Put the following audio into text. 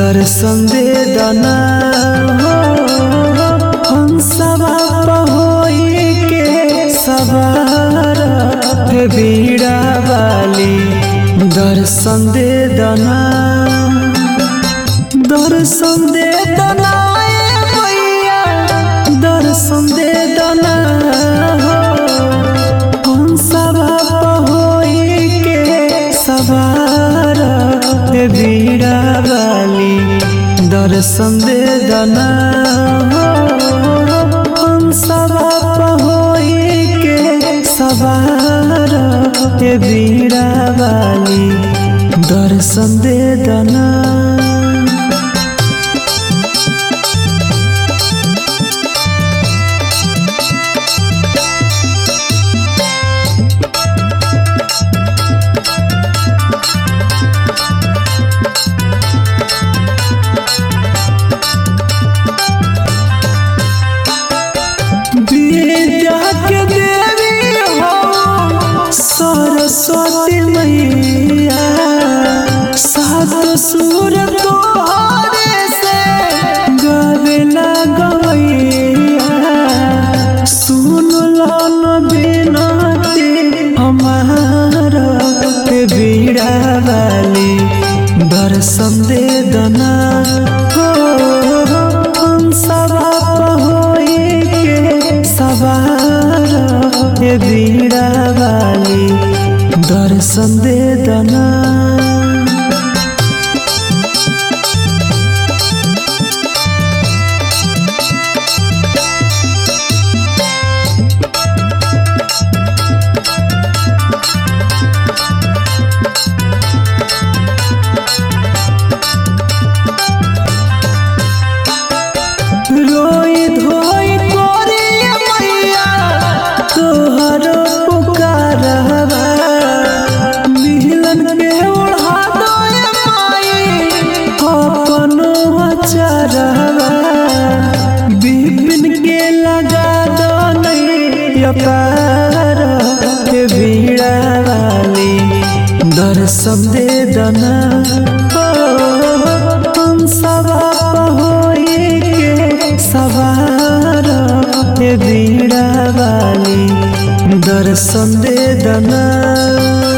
दर्शन दे दना हंसवा होई के सवार हे बीड़ा वाली दर्शन दे दना दर्शन दे दना मैया दर्शन दे दना हंसवा होई के सवार हे बीड़ा वाली दर्शन दे दना हंसवा होई के सवार हे बीड़ा वाली दर्शन दे दना। विद्या के देवी हो सरस्वती मैया सात सुर तोहरे से गावेला गवैया सुन लो न बिनती हमार बीड़ा वाली दर्शन दे दना हंसवा होई के सवार हे बीड़ा वाली दर्शन दे दना। रोई धोई कोरी मैया तोहर पुकारवा मिलन के ओढ़ा दो माई अपन अचरवा बिपिन के लगा दो नहीं अपार हे बीड़ा वाली दर्शन दे दना हंसवा होई के सवार हे बीड़ा वाली दर्शन दे दना।